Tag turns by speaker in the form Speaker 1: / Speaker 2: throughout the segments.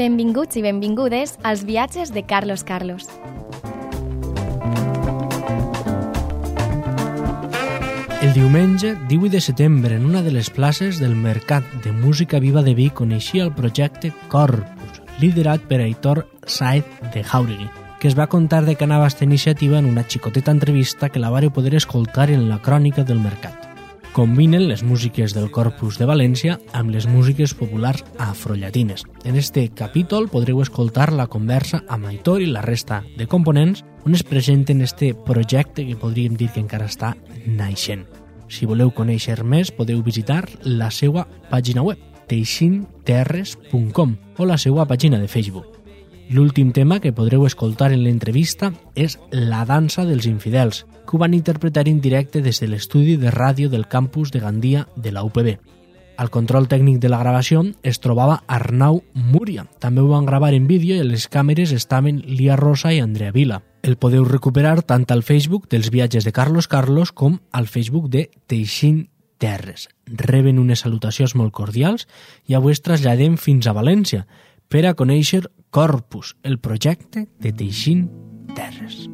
Speaker 1: Benvinguts i benvingudes als viatges de Carlos Carlos.
Speaker 2: El diumenge 18 de setembre, en una de les places del Mercat de Música Viva de Vic, coneixia el projecte Corpus, liderat per Aitor Sáez de Jáuregui, que es va contar de què anava aquesta iniciativa en una xicoteta entrevista que la vareu poder escoltar en la crònica del Mercat. Combinen les músiques del Corpus de València amb les músiques populars afrollatines. En este capítol podreu escoltar la conversa amb Aitor i la resta de components on es presenten este projecte que podríem dir que encara està naixent. Si voleu conèixer més, podeu visitar la seva pàgina web, teixinterres.com, o la seva pàgina de Facebook. L'últim tema que podreu escoltar en l'entrevista és La dansa dels infidels, que ho van interpretar en directe des de l'estudi de ràdio del campus de Gandia de la UPB. Al control tècnic de la gravació es trobava Arnau Múria. També ho van gravar en vídeo i a les càmeres estaven Lia Rosa i Andrea Vila. El podeu recuperar tant al Facebook dels viatges de Carlos Carlos com al Facebook de Teixint Terres. Reben unes salutacions molt cordials i avui es traslladem fins a València per a conèixer Corpus, el projecte de Teixint Terres.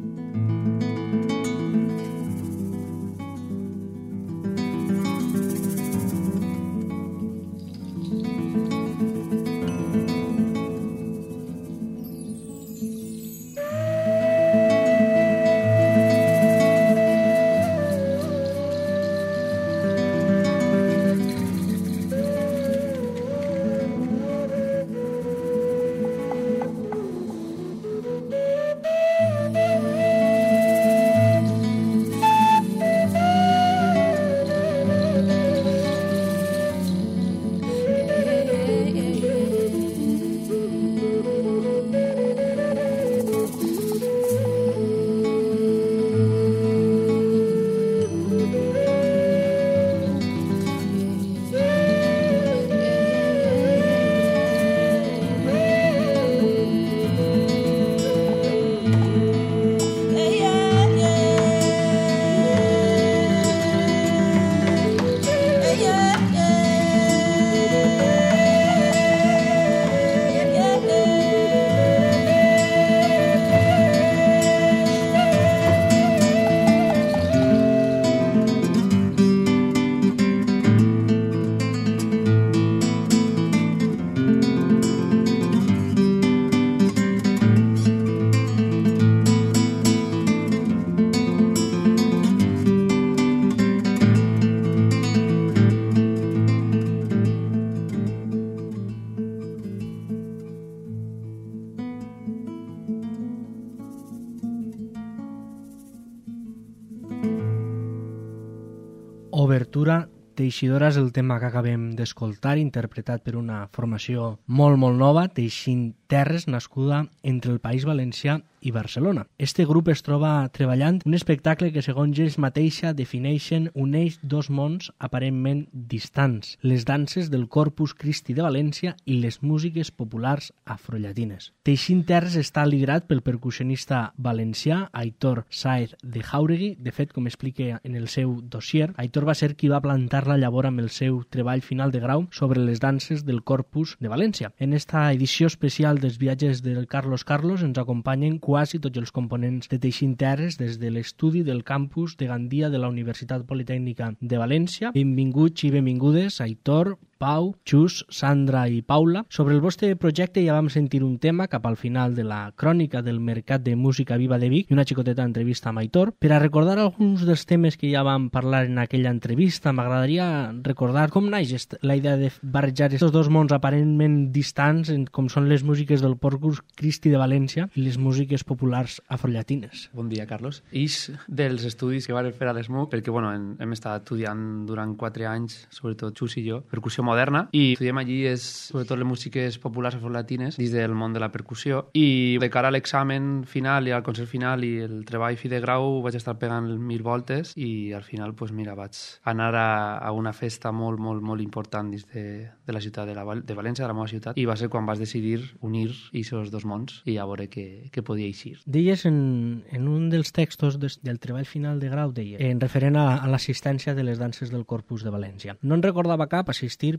Speaker 2: Obertura Teixidora és el tema que acabem d'escoltar, interpretat per una formació molt nova, Teixint Terres, nascuda entre el País Valencià i Barcelona. Este grup es troba treballant un espectacle que, segons ells mateixa, defineixen uneix dos mons aparentment distants, les danses del Corpus Christi de València i les músiques populars afrollatines. Teixint Terres està liderat pel percussionista valencià Aitor Sáez de Jáuregui. De fet, com explica en el seu dossier, Aitor va ser qui va plantar la llavor amb el seu treball final de grau sobre les danses del Corpus de València. En esta edició especial dels viatges del Carlos Carlos ens acompanyen quasi tots els components de Teixint Terres des de l'estudi del campus de Gandia de la Universitat Politècnica de València. Benvinguts i benvingudes, Aitor, Pau, Xus, Sandra i Paula. Sobre el vostre projecte ja vam sentir un tema cap al final de la crònica del Mercat de Música Viva de Vic i una xicoteta entrevista amb Aitor. Per a recordar alguns dels temes que ja vam parlar en aquella entrevista, m'agradaria recordar com naix la idea de barrejar aquests dos mons aparentment distants com són les músiques del Corpus Christi de València i les músiques populars afrollatines.
Speaker 3: Bon dia, Carlos. Ix dels estudis que vam fer a l'ESMUC, perquè hem estat estudiant durant 4 anys, sobretot Xus i jo, percussió moderna, i estudiem allí sobretot les músiques populars afrolatines dins del món de la percussió, i de cara a l'examen final i al concert final i el treball fi de grau vaig estar pegant 1000 voltes i al final vaig anar a una festa molt important dins de la ciutat de València, de la meva ciutat, i va ser quan vaig decidir unir aquests dos mons i a veure què podia eixir.
Speaker 2: Deies en un dels textos del treball final de grau, en referent a l'assistència de les danses del Corpus de València. No en recordava cap assistir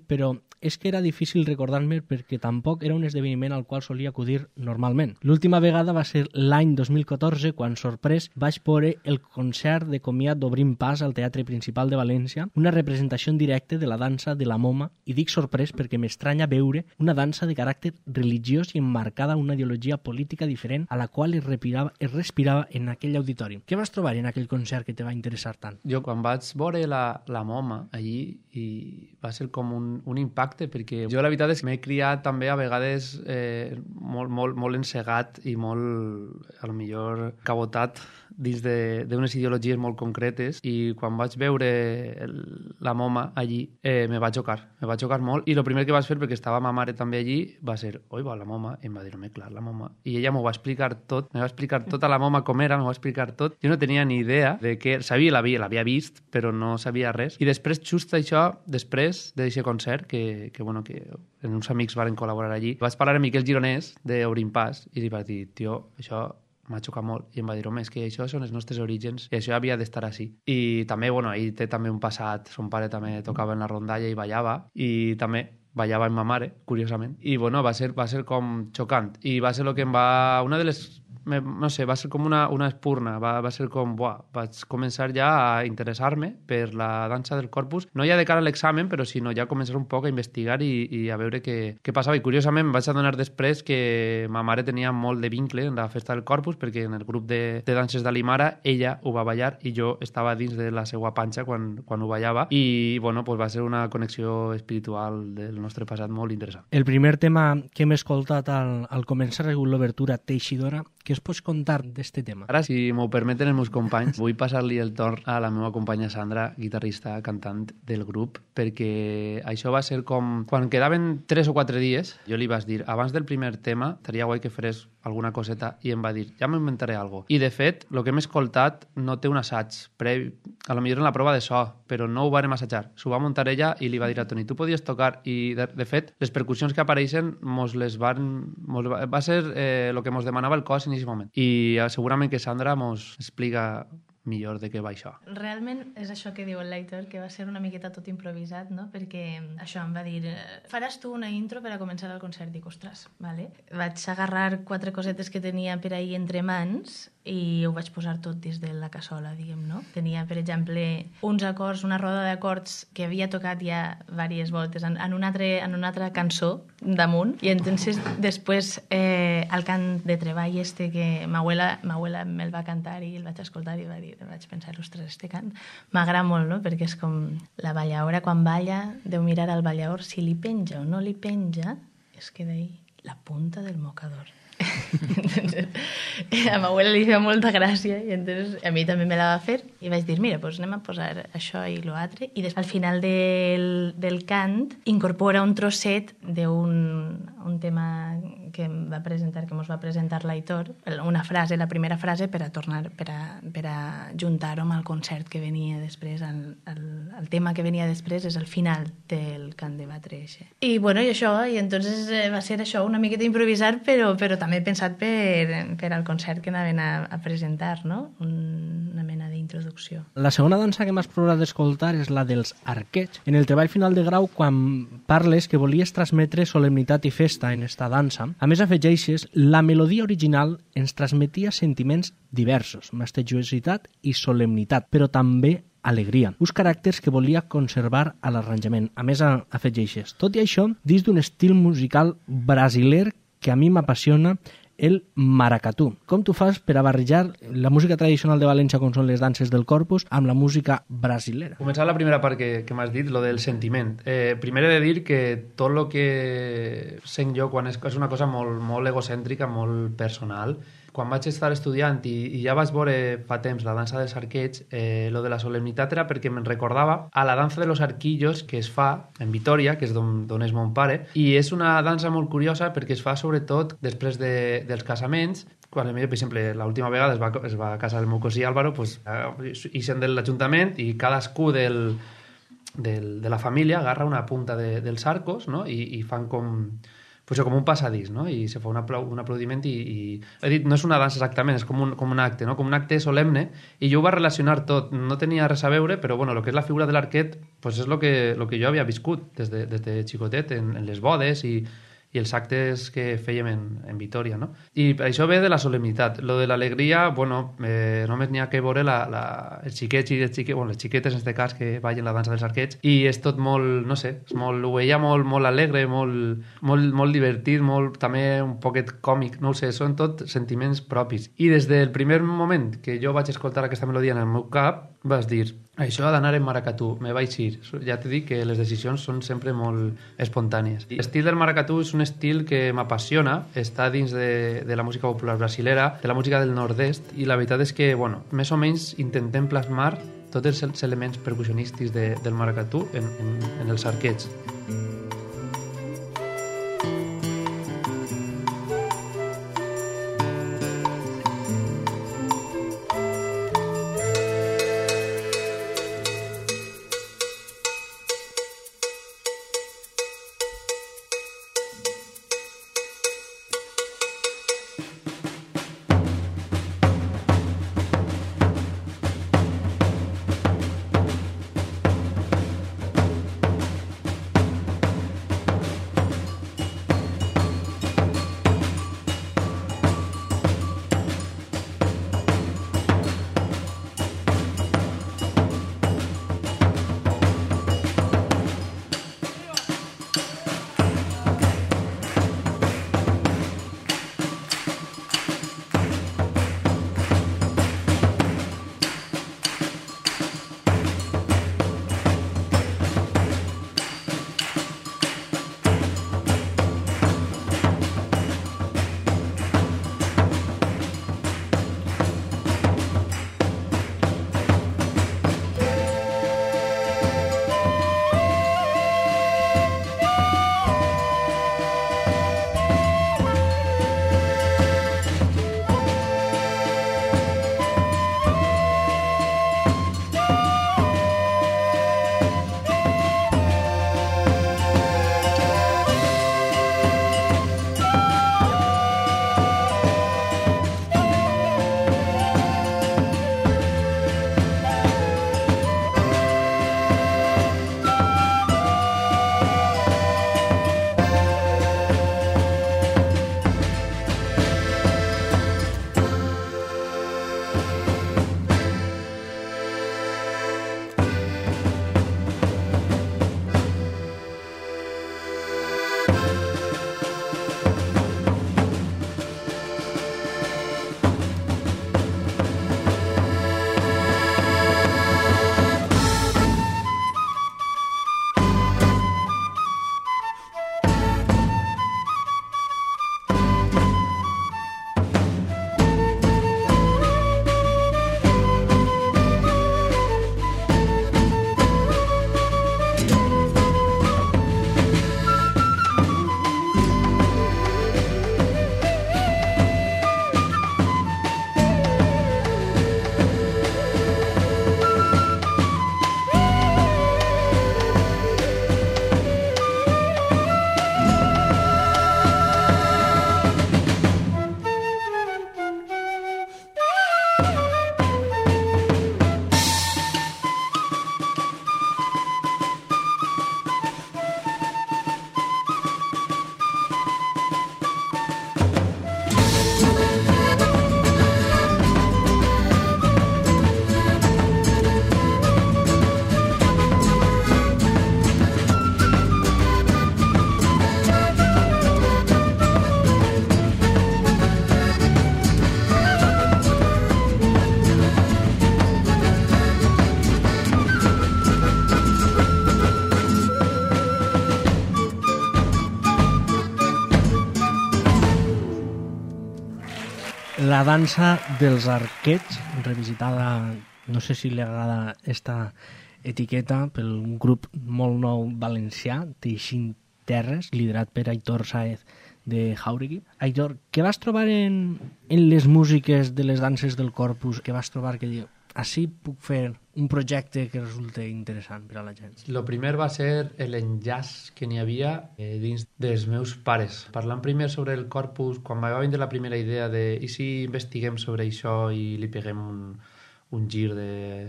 Speaker 2: però és que era difícil recordar-me perquè tampoc era un esdeveniment al qual solia acudir normalment. L'última vegada va ser l'any 2014 quan, sorprès, vaig veure el concert de comiat d'Obrim Pas al Teatre Principal de València, una representació en directe de la dansa de la Moma, i dic sorprès perquè m'estranya veure una dansa de caràcter religiós i emmarcada una ideologia política diferent a la qual es respirava en aquell auditori. Què vas trobar en aquell concert que te va interessar tant?
Speaker 3: Jo quan vaig veure la Moma allí i va ser com un impacte perquè jo la veritat és que m'he criat també a vegades molt encegat i molt, a lo millor, cabotat dins d'unes ideologies molt concretes, i quan vaig veure la Moma allí me va xocar molt, i el primer que vaig fer, perquè estava ma mare també allí, va ser, oi, va, la Moma, i em va dir, home, clar, la Moma, i ella m'ho va explicar tot, me va explicar tota la Moma com era, m'ho va explicar tot, jo no tenia ni idea de què, sabia, l'havia vist, però no sabia res, i després, just això, després d'aquest concert, que uns amics varen col·laborar allí, vaig parlar amb Miquel Gironès d'Obrim Pas, i li vaig dir, tio, això m'ha xocat molt, i em va dir, home, és que això són els nostres orígens i això havia d'estar així. I també, ell té també un passat, son pare també tocava en la rondalla i ballava, i també ballava amb ma mare, curiosament, i va ser com xocant, i va ser el que em va... Una de les... No sé, va ser com una espurna, va ser com... vaig començar ja a interessar-me per la dansa del Corpus, no ja de cara a l'examen, però sinó ja començar un poc a investigar i a veure què passava. I curiosament em vaig adonar després que ma mare tenia molt de vincle en la festa del Corpus, perquè en el grup de danses d'Alimara ella ho va ballar i jo estava dins de la seva panxa quan ho ballava, i va ser una connexió espiritual del nostre passat molt interessant.
Speaker 2: El primer tema que hem escoltat al començar l'obertura Teixidora, què es pots contar d'este tema?
Speaker 3: Ara, si m'ho permeten els meus companys, vull passar-li el torn a la meva companya Sandra, guitarrista, cantant del grup, perquè això va ser com... Quan quedaven 3 o 4 dies, jo li vaig dir, abans del primer tema, estaria guai que farés alguna coseta, i em va dir, ja m'inventaré alguna cosa. I, de fet, el que hem escoltat no té un assaig previ, a lo millor en la prova de so, però no ho vam assajar. S'ho va muntar ella i li va dir a Toni, tu podies tocar, i, de fet, les percussions que apareixen va ser el que mos demanava el cos en aquest moment. I segurament que Sandra mos explica millor de què va això.
Speaker 4: Realment és això que diu el Leitor, que va ser una miqueta tot improvisat, no? Perquè això em va dir, faràs tu una intro per a començar el concert? Dic, ostres, vale. Vaig agarrar 4 cosetes que tenia per ahir entre mans i ho vaig posar tot dins de la cassola, diguem, no? Tenia, per exemple, uns acords, una roda d'acords que havia tocat ja diverses voltes en una altra cançó damunt, i entonces després el cant de treball que ma abuela me'l va cantar i el vaig escoltar i vaig pensar, ostres, este cant m'agrada molt, no? Perquè és com la ballaora quan balla, deu mirar al ballaor si li penja o no li penja, es queda ahí la punta del mocador. Entonces, a ma abuela li feia molta gràcia i entonces a mi també me la va fer i vaig dir, mira, pues anem a posar això i l'altre, i després al final del cant incorpora un trosset d'un tema que em va presentar, que mos va presentar l'Aitor, una frase, la primera frase, per a juntar-ho amb el concert que venia després, el tema que venia després és el final del cant de batre. I això, i entonces va ser això, una miqueta improvisar, però també pensat per al concert que anaven a presentar, no? Una mena d'introducció.
Speaker 2: La segona dansa que m'has provat d'escoltar és la dels arquets. En el treball final de grau, quan parles que volies transmetre solemnitat i festa en esta dansa, a més afegeixes, la melodia original ens transmetia sentiments diversos, majestuositat i solemnitat, però també alegria, uns caràcters que volia conservar a l'arranjament. A més, afegeixes, tot i això, dins d'un estil musical brasiler que a mi m'apassiona, el maracatú. Com tu fas per a barrejar la música tradicional de València, com són les danses del Corpus, amb la música brasilera?
Speaker 3: Començant la primera part que m'has dit, lo del sentiment. Primer he de dir que tot el que sent jo quan és una cosa molt egocèntrica, molt personal. Quan vaig estar estudiant i ja vaig veure fa temps la dansa dels arquets, lo de la solemnitat era perquè me'n recordava a la dansa de los arquillos que es fa en Vitoria, que és d'on és mon pare, i és una dansa molt curiosa perquè es fa sobretot després dels casaments. Quan, per exemple, l'última vegada es va casar el meu cosí Álvaro, pues, ixen de l'Ajuntament i cadascú de la família agarra una punta dels arcos, no? I fan com pues, com un passadís, no? I se fa un aplaudiment i... He dit, no és una dansa exactament, és com un acte, no? Com un acte solemne, i jo ho va relacionar tot. No tenia res a veure, però bueno, el que és la figura de l'arquet pues és el que jo havia viscut des de xicotet en les bodes i els actes que fèiem en Vitòria, no? I això ve de la solemnitat. Lo de l'alegria, bueno, només n'hi ha que veure els xiquets i les xiquetes, en aquest cas, que ballen la dansa dels arquets, i és tot molt, no sé, ho veia molt alegre, molt divertit, també un poquet còmic, no ho sé, són tot sentiments propis. I des del primer moment que jo vaig escoltar aquesta melodia en el meu cap, vas dir, això ha d'anar en maracatú, me vaig ir. Ja t'he dit que les decisions són sempre molt espontànies. L'estil del maracatú és un estil que m'apassiona, està dins de la música popular brasilera, de la música del nord-est, i la veritat és que, bueno, més o menys intentem plasmar tots els elements percussionístics del maracatú en els arquets.
Speaker 2: La dansa dels arquets, revisitada, no sé si li agrada esta etiqueta, pel grup molt nou valencià, Teixint Terres, liderat per Aitor Sáez de Jauregui. Aitor, què vas trobar en les músiques de les danses del Corpus, que vas trobar que així puc fer un projecte que resulti interessant per a la gent?
Speaker 3: Lo primer va ser l'enllaç que n'hi havia dins dels meus pares. Parlant primer sobre el corpus, quan va vindre la primera idea de i si investiguem sobre això i li peguem un gir de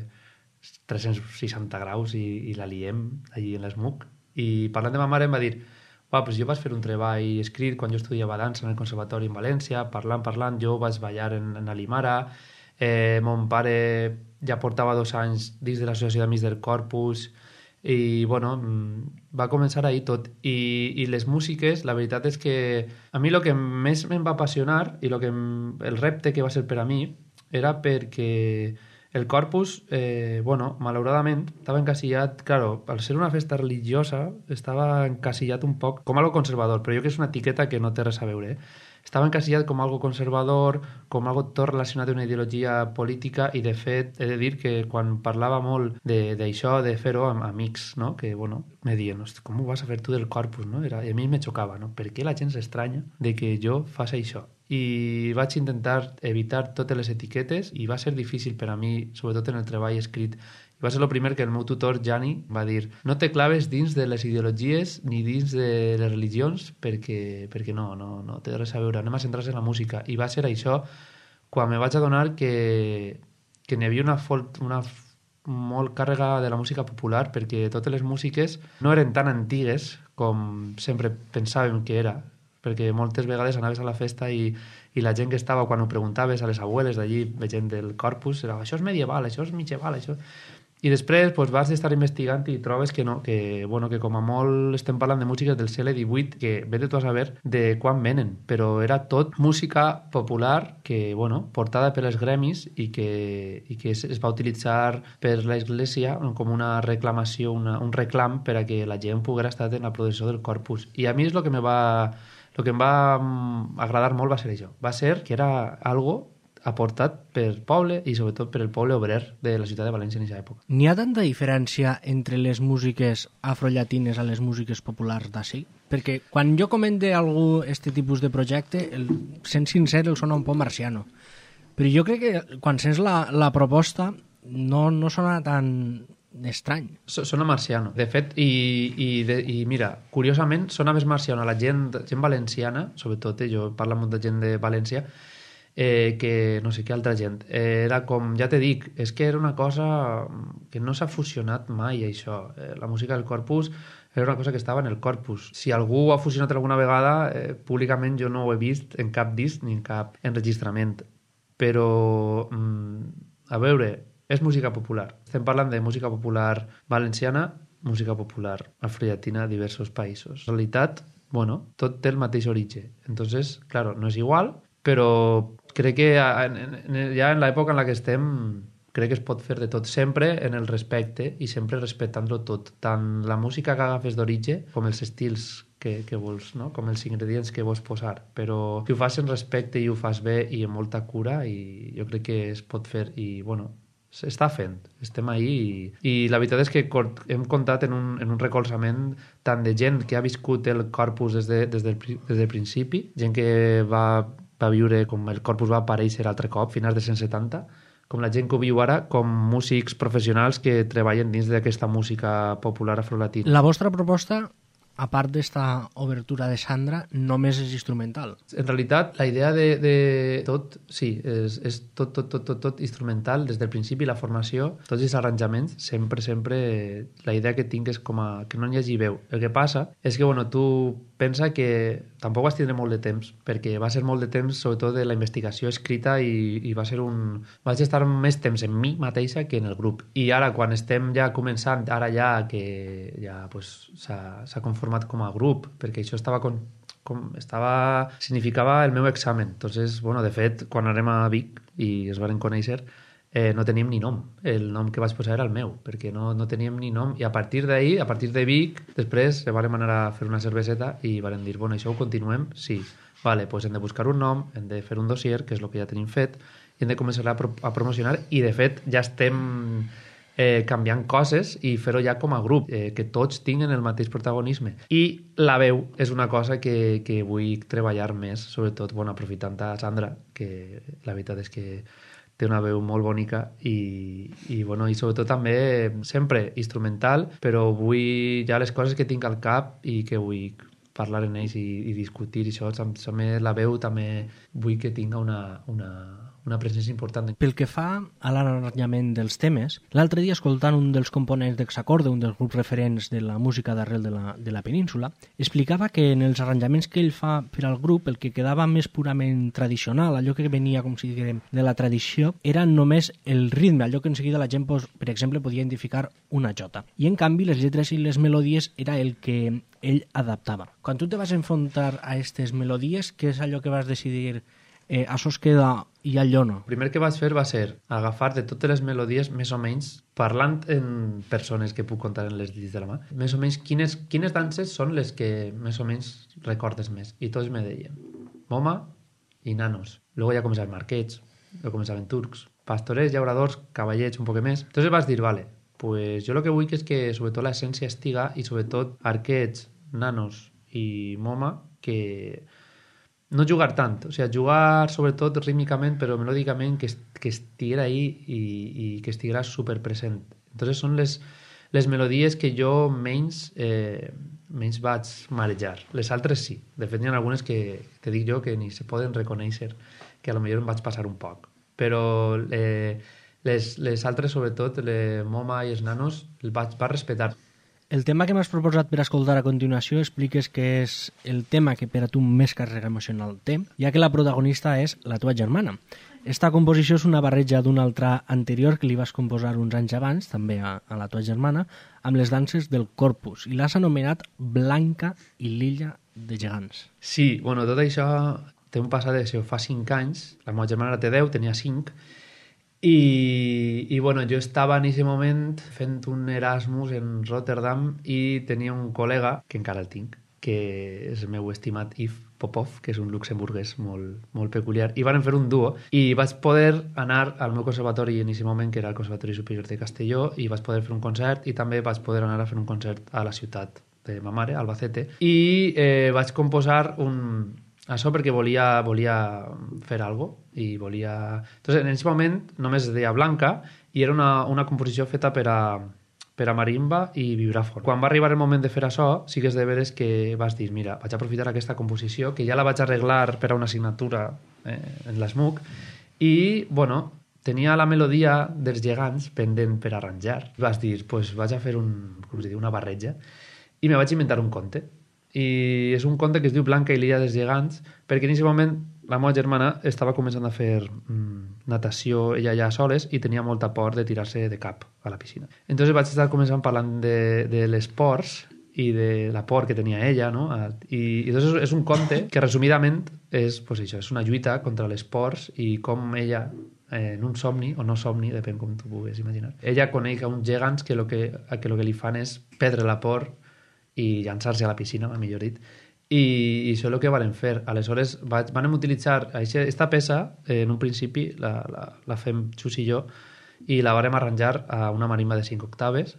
Speaker 3: 360 graus i la liem allí en l'ESMUC. I parlant de ma mare em va dir pues jo vaig fer un treball escrit quan jo estudiava dansa en el Conservatori en València, parlant, jo vaig ballar en Alimara, mon pare ja portava 2 anys dins de l'Associació d'Amics del Corpus i bueno, va començar ahir tot i les músiques, la veritat és que a mi el que més em va apassionar i el repte que va ser per a mi era perquè el Corpus, malauradament, estava encasillat, claro, al ser una festa religiosa, estava encasillat un poc com algo conservador, però jo que és una etiqueta que no té res a veure, Estava encasillat com algo conservador, com algo tot relacionat amb una ideologia política i, de fet, he de dir que quan parlava molt d'això, de fer-ho amb amics, no? Que, bueno, me diuen, com ho vas a fer tu del Corpus, no? I a mi me xocava, no? Per què la gent s'estranya de que jo faci això? I vaig intentar evitar totes les etiquetes i va ser difícil per a mi, sobretot en el treball escrit. I va ser el primer que el meu tutor, Jani, va dir no te claves dins de les ideologies ni dins de les religions perquè no té res a veure, anem a centrar-se en la música. I va ser això quan me vaig adonar que n'hi havia una molt càrrega de la música popular, perquè totes les músiques no eren tan antigues com sempre pensàvem que era, perquè moltes vegades anaves a la festa i la gent que estava, quan ho preguntaves a les abueles d'allí, veient del Corpus, era això és medieval, això és mitjeval, això... I després vas estar investigant i trobes que no, que com a molt estem parlant de músiques del segle XVIII, que vete tu a saber de quan venen, però era tot música popular que, portada per els gremis i que es va utilitzar per l'Església com una reclamació, un reclam per a que la gent poguera estar en la processó del Corpus. I a mi és el que em va agradar molt va ser això. Va ser que era algo aportat pel poble i sobretot per el poble obrer de la ciutat de València en aquesta època.
Speaker 2: N'hi ha tanta diferència entre les músiques afrollatines a les músiques populars d'ací? Perquè quan jo comente a algú este tipus de projecte, sent sincer, el sona un poc marciano. Però jo crec que quan sents la proposta no sona tan estrany.
Speaker 3: Sona marciano. De fet, i mira, curiosament, sona més marciano a la gent valenciana, sobretot, jo parlo amb molta gent de València, que no sé què altra gent. Era com, ja te dic, és que era una cosa que no s'ha fusionat mai, això. La música del Corpus era una cosa que estava en el Corpus. Si algú ho ha fusionat alguna vegada, públicament jo no ho he vist en cap disc ni en cap enregistrament. Però, a veure, és música popular. Estem parlant de música popular valenciana, música popular afrollatina de diversos països. En realitat, tot té el mateix origen. Entonces, claro, no és igual, però crec que ja en l'època en la que estem crec que es pot fer de tot, sempre en el respecte i sempre respectant-lo tot, tant la música que agafes d'origen com els estils que vols, no? Com els ingredients que vols posar, però que ho fas en respecte i ho fas bé i amb molta cura, i jo crec que es pot fer i s'està fent, estem ahí i la veritat és que hem comptat en un recolzament tant de gent que ha viscut el Corpus des del principi, gent que va viure com el Corpus va aparèixer altre cop, finals dels 170, com la gent que ho viu ara, com músics professionals que treballen dins d'aquesta música popular afrolatina.
Speaker 2: La vostra proposta, a part d'esta obertura de Sandra, només és instrumental.
Speaker 3: En realitat, la idea de tot, sí, és tot instrumental, des del principi, la formació, tots els arranjaments, sempre, la idea que tinc és com que no n'hi hagi veu. El que passa és que, tu pensa que tampoc vas tindre molt de temps, perquè va ser molt de temps, sobretot de la investigació escrita, i va ser vaig estar més temps en mi mateixa que en el grup. I ara, quan estem ja començant, ara ja que ja s'ha conformat com a grup, perquè això significava el meu examen. Entonces, de fet, quan anem a Vic i es van conèixer, no teníem ni nom. El nom que vaig posar era el meu, perquè no teníem ni nom. I a partir d'ahir, a partir de Vic, després vam anar a fer una cerveseta i vam dir, això ho continuem? Sí. Vale, doncs hem de buscar un nom, hem de fer un dossier, que és el que ja tenim fet, i hem de començar a promocionar, i de fet ja estem canviant coses i fer-ho ja com a grup, que tots tinguen el mateix protagonisme. I la veu és una cosa que vull treballar més, sobretot aprofitant a Sandra, que la veritat és que té una veu molt bonica i bueno, i sobretot també sempre instrumental, però vull ja les coses que tinc al cap i que vull parlar en ells i discutir i això, també la veu també vull que tinga una presència important.
Speaker 2: Pel que fa a l'arranjament dels temes, l'altre dia escoltant un dels components d'Hexacorde, un dels grups referents de la música d'arrel de la península, explicava que en els arranjaments que ell fa per al grup el que quedava més purament tradicional, allò que venia, com si diguem, de la tradició, era només el ritme, allò que en seguida la gent, per exemple, podia identificar una jota. I en canvi les lletres i les melodies era el que ell adaptava. Quan tu te vas enfrontar a aquestes melodies, què és allò que vas decidir això es queda i allò no?
Speaker 3: El primer que vaig fer va ser agafar de totes les melodies, més o menys, parlant en persones que puc contar en les dits de la mà, més o menys quines danses són les que més o menys recordes més. I tots me deien Moma i Nanos. Luego ja començaven Marquets, luego començaven Turcs, Pastorets, Llauradors, Cavallets, un poc més. Entonces vas dir, vale, pues jo lo que vull és que sobretot l'essència estiga i sobretot Arquets, Nanos i Moma, que no jugar tant, o sigui, jugar sobretot rítmicament, però melòdicament que estiguera ahí i que estiguera superpresent. Entonces són les melodies que jo menys vaig marejar. Les altres sí. De fet, hi ha algunes que te dic jo que ni se poden reconèixer, que a lo millor em vaig passar un poc. Però les altres, sobretot, Moma i els Nanos, els vaig respectar.
Speaker 2: El tema que m'has proposat per escoltar a continuació expliques que és el tema que per a tu més càrrega emocional té, ja que la protagonista és la tua germana. Esta composició és una barreja d'una altra anterior que li vas composar uns anys abans, també a la tua germana, amb les danses del Corpus, i l'has anomenat Blanca i l'illa de gegants.
Speaker 3: Sí, bueno, tot això té un passat de fa 5 anys, la meva germana té 10, tenia 5, i bueno, jo estava en aquest moment fent un Erasmus en Rotterdam i tenia un col·lega, que encara el tinc, que és el meu estimat Yves Popov, que és un luxemburguès molt peculiar, i van fer un duo, i vaig poder anar al meu conservatori en aquest moment, que era el Conservatori Superior de Castelló, i vaig poder fer un concert, i també vaig poder anar a fer un concert a la ciutat de ma mare, Albacete, i vaig composar això perquè volia fer alguna cosa i volia... Entonces, en aquest moment només es deia Blanca i era una composició feta per a marimba i vibràfon. Quan va arribar el moment de fer això, sí que és de veres que vas dir, mira, vaig aprofitar aquesta composició, que ja la vaig arreglar per a una assignatura en l'ESMUC, i, bueno, tenia la melodia dels gegants pendent per arranjar. Vas dir, pues vaig a fer una barreja, i me vaig inventar un conte. I és un conte que es diu Blanca i l'illa dels gegants, perquè en aquest moment la meva germana estava començant a fer natació ella ja soles i tenia molta por de tirar-se de cap a la piscina. Entonces vaig estar començant parlant de les pors i de la por que tenia ella, no? I doncs és un conte que resumidament és, pues això, és una lluita contra les pors i com ella en un somni, o no somni, depèn com tu puguis imaginar. Ella coneix uns gegants que el que li fan és perdre la por i llançar-se a la piscina, millor dit, i això és el que van fer. Aleshores van utilitzar aquesta peça, en un principi la fem Xus i jo, i la vam arranjar a una marimba de 5 octaves,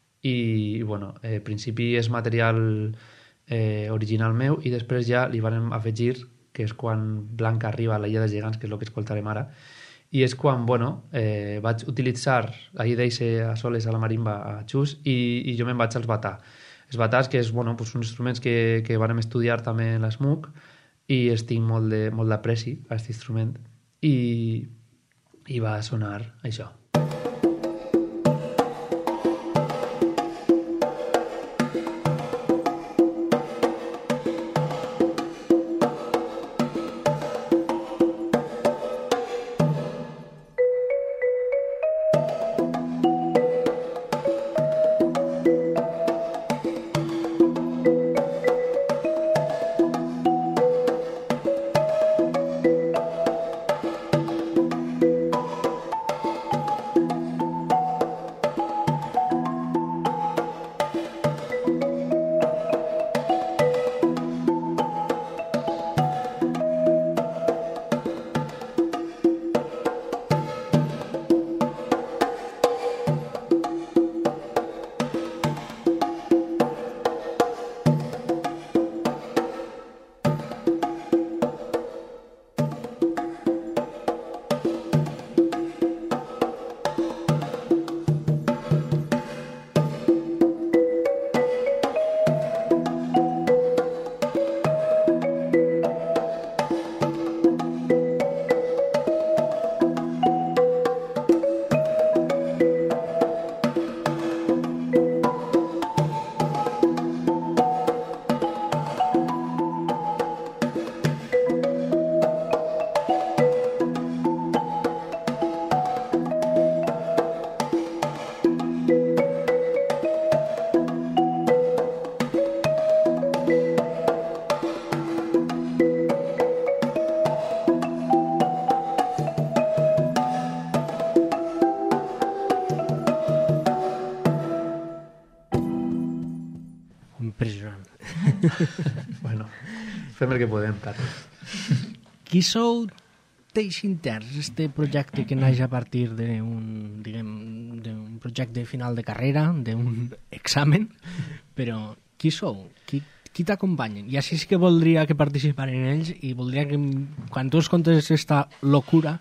Speaker 3: i bueno, al principi és material original meu, i després ja li vam afegir, que és quan Blanca arriba a l'illa dels gegants, que és el que escoltarem ara, i és quan, bueno, vaig utilitzar, ahir deixe a soles a la marimba a Xus, i jo me'n vaig als batà. Els batàs, que és, bueno, pues, uns instruments que vam estudiar també en l'ESMUC, i estic molt d'apreci a aquest instrument, i va sonar això. Bueno, fem el que podem, Carles.
Speaker 2: Qui sou Teixinters, este projecte que naix a partir d'un, diguem, d'un projecte final de carrera, d'un examen, però qui sou? Qui t'acompanyen? I així sí que voldria que participaren ells i voldria que, quan tu els contes esta locura,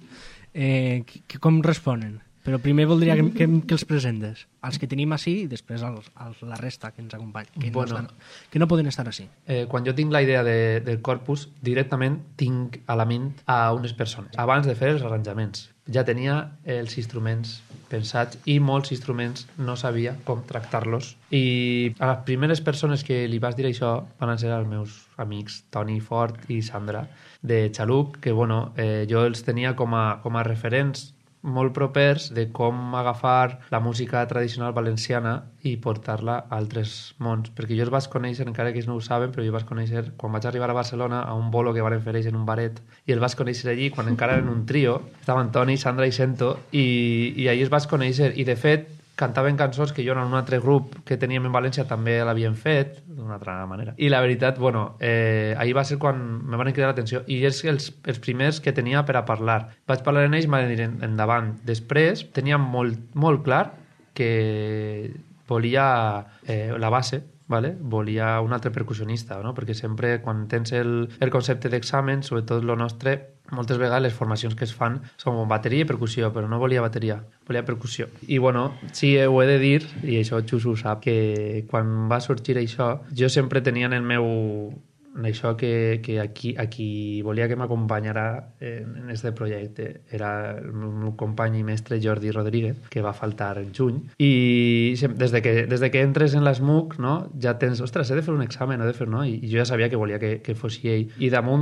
Speaker 2: com responen? Però primer voldria que els presentes, els que tenim així i després la resta que ens acompanyen, que no poden estar així.
Speaker 3: Quan jo tinc la idea del corpus, directament tinc a la ment a unes persones. Abans de fer els arranjaments, ja tenia els instruments pensats i molts instruments no sabia com tractar-los. I a les primeres persones que li vas dir això van ser els meus amics Toni Fort i Sandra de Xaluc, que jo els tenia com a referents molt propers de com agafar la música tradicional valenciana i portar-la a altres mons, perquè jo els vaig conèixer, encara que ells no ho saben, però jo vaig conèixer quan vaig arribar a Barcelona a un bolo que van fer ells en un baret, i els vaig conèixer allí quan encara eren un trio, estaven Toni, Sandra i Sento, i allí els vaig conèixer, i de fet cantaven cançons que jo en un altre grup que teníem en València també l'havien fet, d'una altra manera. I la veritat, ahir va ser quan me van cridar l'atenció. I és els primers que tenia per a parlar. Vaig parlar amb ells, m'han dit endavant. Després tenia molt clar que volia la base, ¿vale? Volia un altre percussionista, no? Perquè sempre quan tens el concepte d'examen, sobretot el nostre, moltes vegades les formacions que es fan són bateria i percussió, però no volia bateria, volia percussió. I sí, ho he de dir, i això Xus ho sap, que quan va sorgir això, jo sempre tenia en el meu això que aquí volia que m'acompanyara en este projecte era el meu company i mestre Jordi Rodríguez, que va faltar en juny, i des de que entres en l'ESMUC, no, ja tens, ostres, he de fer un examen, no? I jo ja sabia que volia que fos ell. I damunt,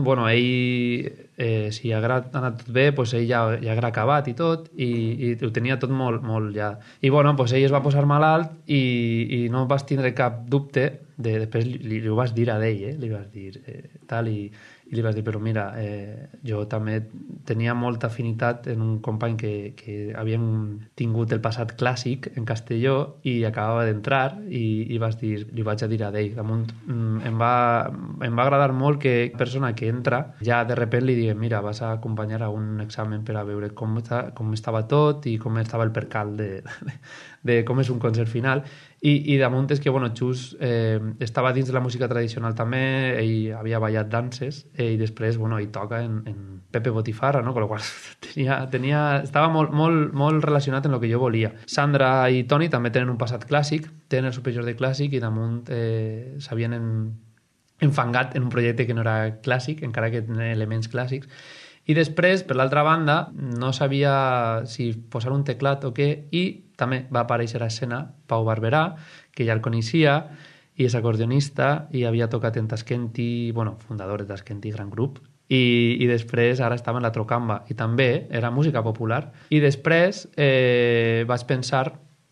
Speaker 3: ell, si ha anat tot bé, ell ja haguera acabat i tot, i ho tenia tot molt ja. I ell es va posar malalt i no vas tindre cap dubte. Després li ho vas dir a ell, li vas dir tal, i li vas dir, però mira, jo també tenia molta afinitat en un company que havíem tingut el passat clàssic en Castelló i acabava d'entrar, i li vaig a dir a ell. Damunt em va agradar molt que la persona que entra ja de repent li digui, mira, vas a acompanyar a un examen per a veure com estava tot i com estava el percal de com és un concert final. I damunt és que, Xus estava dins de la música tradicional també, ell havia ballat danses, i després, ell toca en Pepe Botifarra, no? Con lo qual estava molt relacionat amb el que jo volia. Sandra i Toni també tenen un passat clàssic, tenen el superior de clàssic, i damunt s'havien enfangat en un projecte que no era clàssic, encara que tenia elements clàssics. I després, per l'altra banda, no sabia si posar un teclat o què, i també va aparèixer a escena Pau Barberà, que ja el coneixia, i és acordeonista, i havia tocat en Tasquenti, fundador de Tasquenti, gran grup, i després ara estava en la Trocamba, i també era música popular. I després vaig pensar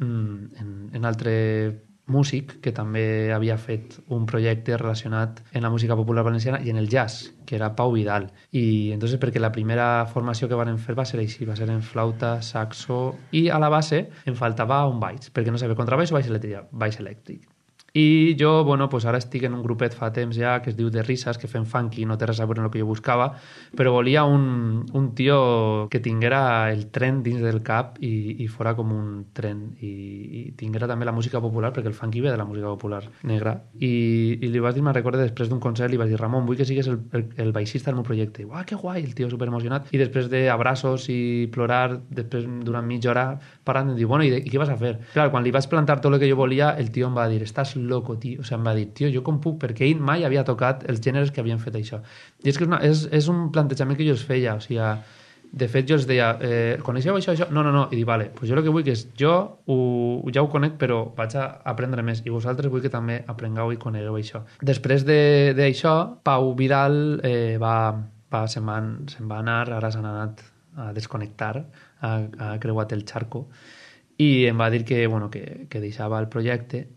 Speaker 3: en altre músic que també havia fet un projecte relacionat en la música popular valenciana i en el jazz, que era Pau Vidal. I entonces, perquè la primera formació que van fer va ser així, va ser en flauta, saxo, i a la base em faltava un baix, perquè no sabia contrabaix o baix elèctric. I jo, ara estic en un grupet fa temps ja que es diu De Risas, que fem funky, no té res a veure amb el que jo buscava, però volia un tio que tinguera el tren dins del cap i fora com un tren, i tinguera també la música popular, perquè el funky ve de la música popular negra. I li vas dir, me'n recordo, després d'un concert, li vas dir, Ramon, vull que sigues el baixista del meu projecte. I, que guai, el tio superemocionat. I després d'abraços i plorar, després durant mitja hora parlant, em diu, i què vas a fer? Clar, quan li vaig plantar tot el que jo volia, el tio em va dir, estàs loco, tio. Em va dir, tio, jo com puc? Perquè ell mai havia tocat els gèneres que havien fet això. I és que és un plantejament que jo els feia, de fet jo els deia, coneixeu això? No. I dic, vale, pues jo el que vull que és, jo ja ho conec, però vaig a aprendre més, i vosaltres vull que també aprengueu i conegueu això. Després d'això, Pau Vidal se'n va anar, ara s'han anat a desconnectar, ha creuat el charco, i em va dir que deixava el projecte.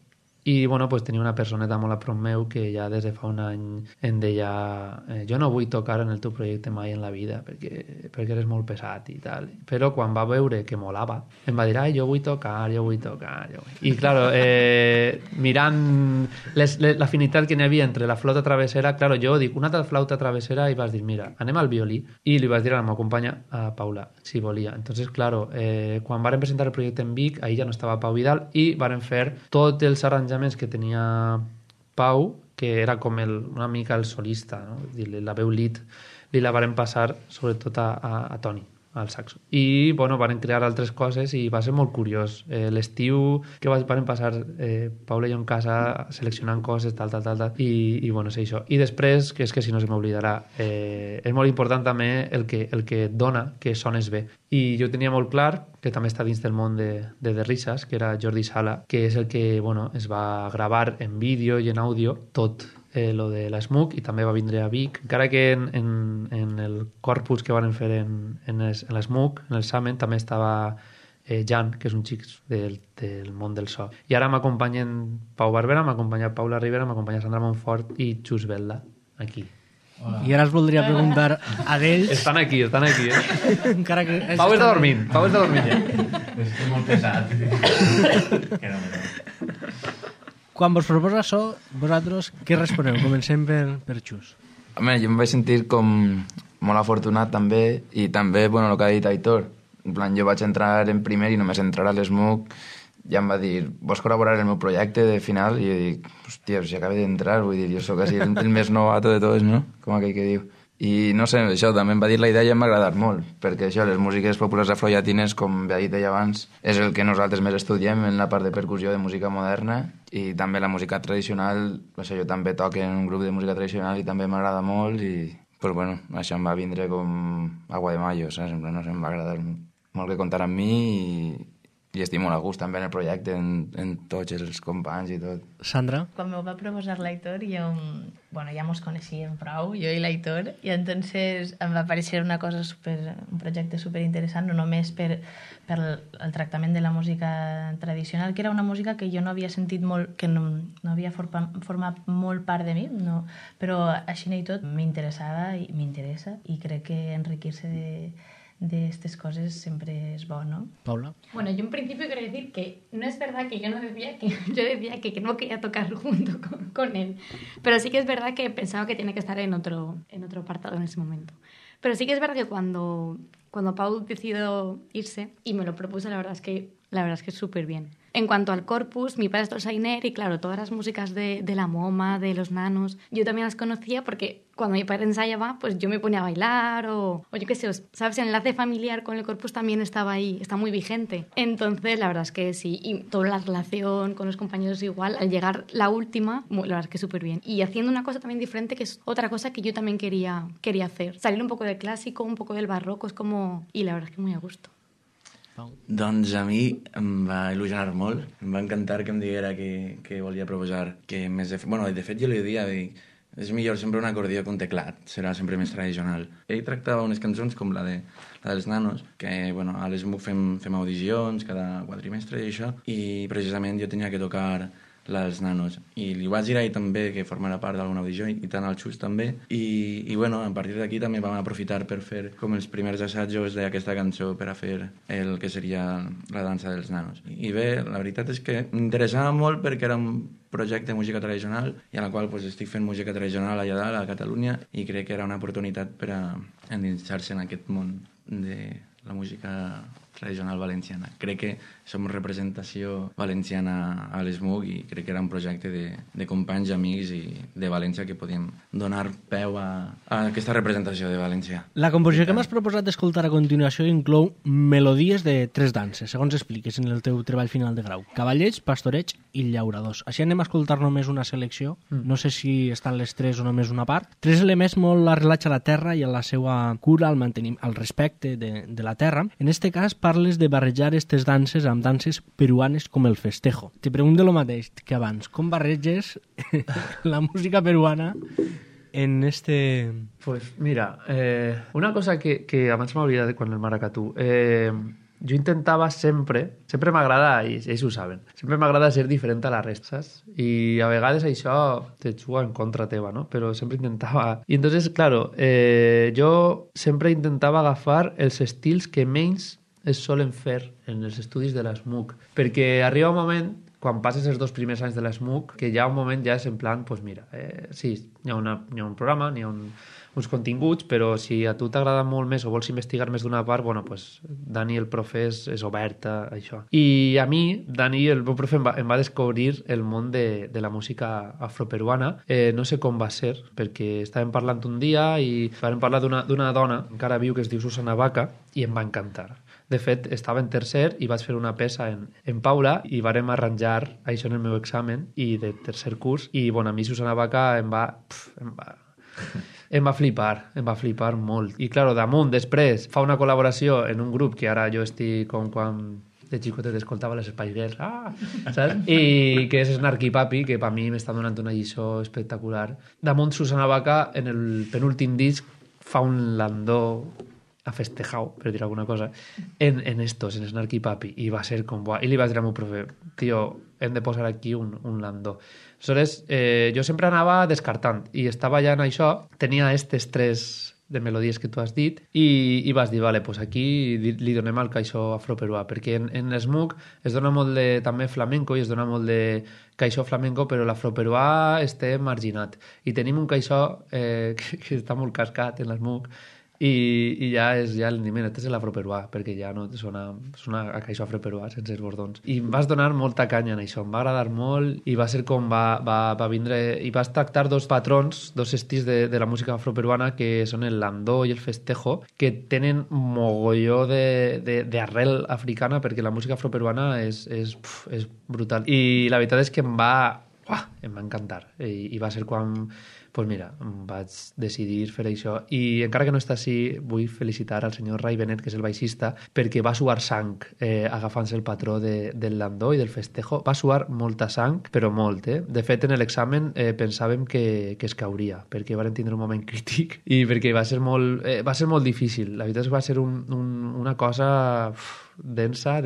Speaker 3: I, bueno, pues tenia una personeta molt a prop meu que ja des de fa un any em deia jo no vull tocar en el teu projecte mai en la vida perquè eres molt pesat i tal. Però quan va veure que molava, em va dir, jo vull tocar. I, claro, mirant l'afinitat que n'hi havia entre la flauta travessera, claro, jo dic, una altra flauta travessera, i vas dir, mira, anem al violí. I li vas dir a la meva companya, a Paula, si volia. Entonces, claro, quan varen presentar el projecte en Vic, ahir ja no estava Pau Vidal, i varen fer tots els arranjaments que tenia Pau, que era com una mica el solista, no? La veu lead, li la varen passar sobretot a Toni, al saxo. I, bueno, varen crear altres coses i va ser molt curiós. L'estiu que varen passar Paula i jo en casa seleccionant coses, tal, i bueno, és això. I després, que és que si no se m'oblidarà, és molt important també el que et dona que sones bé. I jo tenia molt clar, que també està dins del món de The Risas, que era Jordi Sala, que és el que, bueno, es va gravar en vídeo i en àudio tot lo de la SMUC, i també va vindre a Vic, encara que en el corpus que van fer en la SMUC, en el Samen, també estava Jan, que és un xic del món del so. I ara m'acompanyen Pau Barbera, m'acompanya Paula Rivera, m'acompanya Sandra Montfort i Xus Velda, aquí.
Speaker 2: Hola. I ara es voldria preguntar a d'ells...
Speaker 3: Estan aquí,
Speaker 2: Encara que...
Speaker 3: Pau està dormint ja.
Speaker 5: És molt pesat.
Speaker 2: Quan vos proposa això, vosaltres què responeu? Comencem per Xus.
Speaker 6: Home, jo em vaig sentir com molt afortunat també, i també, bueno, el que ha dit Aitor. En plan, jo vaig entrar en primer i només entrar a l'SMUC ja em va dir, vols col·laborar en el meu projecte de final? I jo dic, hòstia, si acabo d'entrar, vull dir, jo sóc quasi el més novato de tots, no? Com aquell que diu. I no sé, això també em va dir la idea i em va agradar molt, perquè això, les músiques populars afroiatines, com bé ha dit ella abans, és el que nosaltres més estudiem en la part de percussió de música moderna, i també la música tradicional, això, jo també toco en un grup de música tradicional i també m'agrada molt, i pues, bueno, això em va vindre com agua de mayo, saps? No sé, em va agradar molt que comptar amb mi i estic molt a gust també en el projecte, en tots els companys i tot.
Speaker 2: Sandra?
Speaker 4: Quan m'ho va proposar l'Aitor, bueno, ja mos coneixíem prou, jo i l'Aitor, i entonces em va aparèixer un projecte superinteressant, no només per el tractament de la música tradicional, que era una música que jo no havia sentit molt, que no havia format molt part de mi, no, però així i tot m'interessava i m'interessa, i crec que enriquir-se de estas cosas siempre es bueno.
Speaker 2: Paula.
Speaker 7: Bueno, yo en principio quiero decir que no es verdad que yo decía que no quería tocar junto con él, pero sí que es verdad que pensaba que tiene que estar en otro apartado en ese momento. Pero sí que es verdad que cuando Pau decidió irse y me lo propuso, la verdad es que es súper bien. En cuanto al corpus, mi padre es dolzainer y claro, todas las músicas de la MoMA, de los nanos, yo también las conocía porque cuando mi padre ensayaba, pues yo me ponía a bailar o yo qué sé, ¿sabes? El enlace familiar con el corpus también estaba ahí, está muy vigente. Entonces, la verdad es que sí, y toda la relación con los compañeros igual, al llegar la última, la verdad es que súper bien. Y haciendo una cosa también diferente, que es otra cosa que yo también quería hacer. Salir un poco del clásico, un poco del barroco, es como... Y la verdad es que muy a gusto.
Speaker 5: Doncs a mi em va il·lusionar molt, em va encantar que em diguera que volia proposar que més de fet jo li dia és millor sempre un acordió que un teclat, serà sempre més tradicional. Ell tractava unes cançons com la dels nanos, que bueno, a l'ESMUC fem audicions cada quadrimestre i això, i precisament jo tenia que tocar la dels nanos. I li vaig dir ahir també que formarà part d'alguna audició, i tant al Xus també. I bueno, a partir d'aquí també vam aprofitar per fer com els primers assajos d'aquesta cançó per a fer el que seria la dansa dels nanos. I bé, la veritat és que m'interessava molt perquè era un projecte de música tradicional i a la qual pues, estic fent música tradicional allà dalt, a Catalunya, i crec que era una oportunitat per a endinsar-se en aquest món de la música tradicional valenciana. Crec que som representació valenciana a l'ESMUC i crec que era un projecte de companys, amics i de València que podíem donar peu a aquesta representació de València.
Speaker 2: La composició que m'has proposat d'escoltar a continuació inclou melodies de 3 danses, segons expliques en el teu treball final de grau: cavallets, pastoreig i llauradors. Així anem a escoltar només una selecció, no sé si estan les 3 o només una part. 3 elements molt arrelats a la terra i a la seva cura, al respecte de la terra. En este cas parles de barrejar aquestes danses amb danses peruanes com el festejo. Te pregunto lo mateix que abans. Com barreges la música peruana en este...
Speaker 3: Pues mira, una cosa que abans m'ha oblidat quan el maracatú. jo intentava sempre m'agrada, i ells ho saben, sempre m'agrada ser diferent a la resta, saps? I a vegades això te juga en contra teva, no? Però sempre intentava... I entonces, claro, jo sempre intentava agafar els estils que menys es solen fer en els estudis de l'SMUC, perquè arriba un moment, quan passes els 2 primers anys de l'SMUC, que ja un moment ja és en plan, pues mira, sí, hi ha un programa, hi ha uns continguts, però si a tu t'agrada molt més o vols investigar més d'una part, bueno, pues Dani, el profe, és obert a això. I a mi, Dani, el meu profe, em va descobrir el món de la música afroperuana. No sé com va ser, perquè estàvem parlant un dia i vam parlar d'una dona, encara viu, que es diu Susana Baca, i em va encantar. De fet, estava en tercer i vaig fer una peça en Paula i vàrem arranjar això en el meu examen i de tercer curs. I, bueno, a mi Susana Baca em va flipar molt. I, claro, damunt, després, fa una col·laboració en un grup que ara jo estic com quan de xicotet escoltava les Spice Girls, saps? I que és Snarky Papi, que per mi m'està donant una lliçó espectacular. Damunt, Susana Baca, en el penúltim disc, fa un landó a festejau, per dir alguna cosa, en Snarky Papi, i va ser com... I li vaig dir al meu profe, tio, hem de posar aquí un landó. Aleshores, jo sempre anava descartant, i estava ja en això, tenia estes 3 de melodies que tu has dit, i vas dir, vale, pues aquí li donem al caixó afroperuà, perquè en l'SMUC es dona molt de també flamenco i es dona molt de caixó flamenco, però l'afroperuà està marginat. I tenim un caixó que està molt cascat en l'SMUC, i ja el nivell, és l'afroperuà, perquè ja no sona a caixó afroperuà sense els bordons. I em vas donar molta canya en això, em va agradar molt, i va ser com va vindre, i vas tractar 2 patrons, 2 estils de la música afroperuana, que són el landó i el festejo, que tenen mogolló d'arrel africana, perquè la música afroperuana és brutal. I la veritat és que em va encantar, i va ser quan... Pues mira, vaig decidir fer això, i encara que no està així, vull felicitar al senyor Ray Bennett, que és el baixista, perquè va suar sang agafant-se el patró del landó i del festejo. Va suar molta sang, però molt, De fet, en l'examen pensàvem que es cauria, perquè van tindre un moment crític i perquè va ser molt difícil. La veritat és que va ser una cosa densa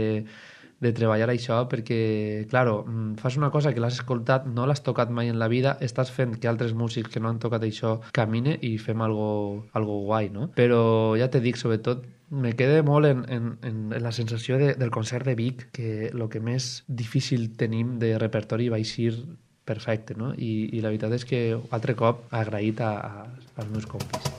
Speaker 3: de treballar això, perquè, claro, fas una cosa que l'has escoltat, no l'has tocat mai en la vida, estàs fent que altres músics que no han tocat això camine i fem algo guai, no? Però ja te dic, sobretot, me queda molt en la sensació del concert de Vic, que el que més difícil tenim de repertori va eixir perfecte, no? I la veritat és que altre cop agraït als meus compis.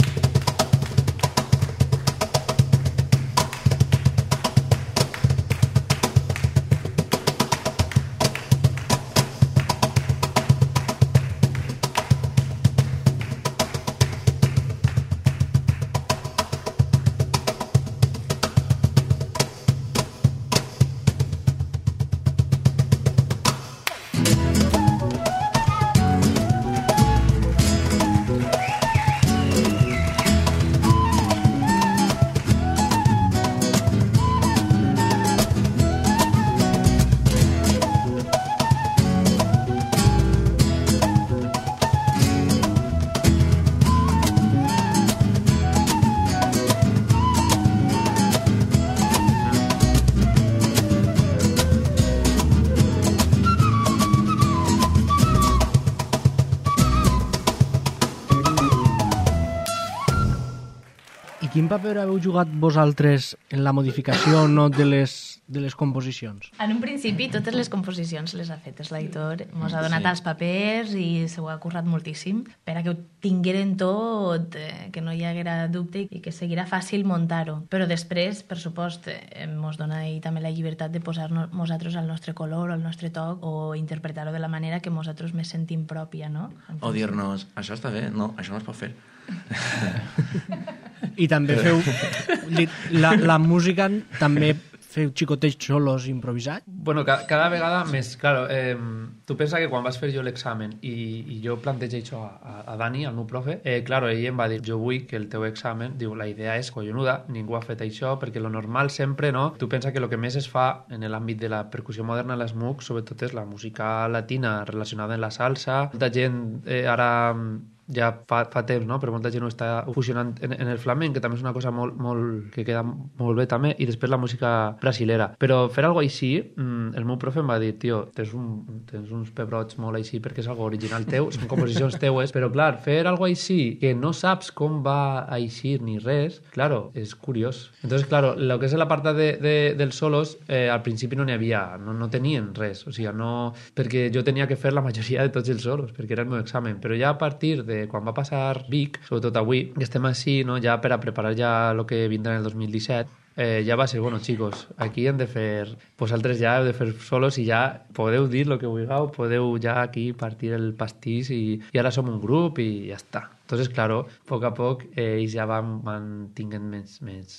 Speaker 2: Quin paper heu jugat vosaltres en la modificació o no de les composicions?
Speaker 4: En un principi, totes les composicions les ha fetes l'editor. Ens ha donat els papers i se ho ha currat moltíssim per a que ho tingueren tot, que no hi haguera dubte i que seguirà fàcil muntar-ho. Però després, per supost, ens dona també la llibertat de posar-nos nosaltres el nostre color o el nostre toc o interpretar-ho de la manera que nosaltres més sentim pròpia, no?
Speaker 5: O dir-nos, això està bé, no, això no es pot fer.
Speaker 2: I també feu... La música també feu xicotets solos improvisats?
Speaker 3: Bueno, cada vegada més. Claro, tu pensa que quan vas fer jo l'examen i jo plantejo això a Dani, al meu profe, claro, ell em va dir, jo vull que el teu examen, diu, la idea és collonuda, ningú ha fet això, perquè lo normal sempre, no? Tu pensa que el que més es fa en l'àmbit de la percussió moderna a l'SMUC, sobretot és la música latina relacionada amb la salsa. Molta gent ara ja fa temps, no? Però molta gent ho està fusionant en el flamenc, que també és una cosa molt que queda molt bé també, i després la música brasilera. Però fer alguna així, el meu profe em va dir, tio, tens uns pebrots molt així perquè és algo original teu, són composicions teues, però clar, fer alguna així que no saps com va eixir ni res, claro, és curiós. Entonces, claro, lo que és l'apartat dels solos, al principi no n'hi havia, no tenien res, o sigui, no... perquè jo tenia que fer la majoria de tots els solos, perquè era el meu examen, però ja a partir de quan va passar Vic, sobretot avui, que estem així, no, ja per a preparar ja el que vindrà en el 2017, ja va ser, bueno, chicos, aquí hem de fer... Vosaltres ja heu de fer solos i ja podeu dir el que vulgueu, podeu ja aquí partir el pastís i ara som un grup i ja està. Entonces, claro, a poc ells ja van tinguent més...